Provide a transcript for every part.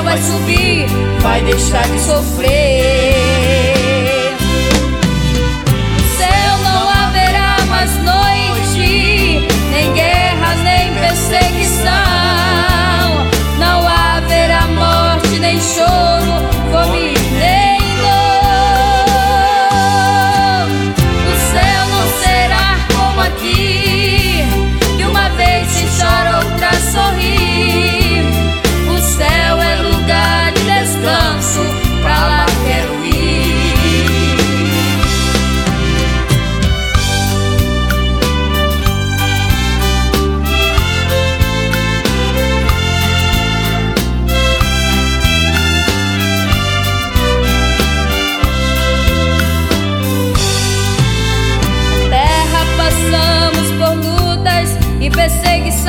vai subir, vai deixar de sofrer. No céu não haverá mais noite, nem guerras, nem perseguição. Não haverá morte, nem choro, fome, nem dor. O céu não será como aqui, que uma vez se chora, outra sorri. O céu é lugar de descanso, pra lá quero ir. E perseguição,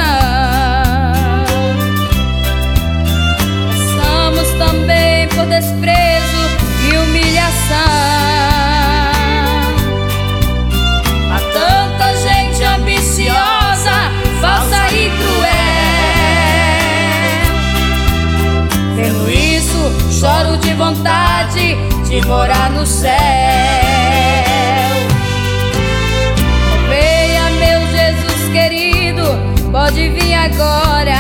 passamos também por desprezo e humilhação. Há tanta gente ambiciosa, falsa e cruel. Vendo isso, choro de vontade de morar no céu. Venha, meu Jesus querido, pode vir agora.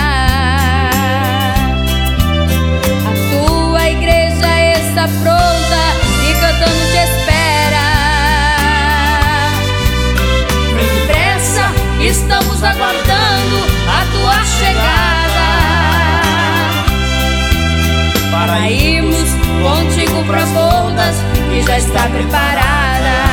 A tua igreja está pronta e cantando te espera. Vem depressa, estamos aguardando a tua chegada, para irmos contigo pras bodas que já está preparada.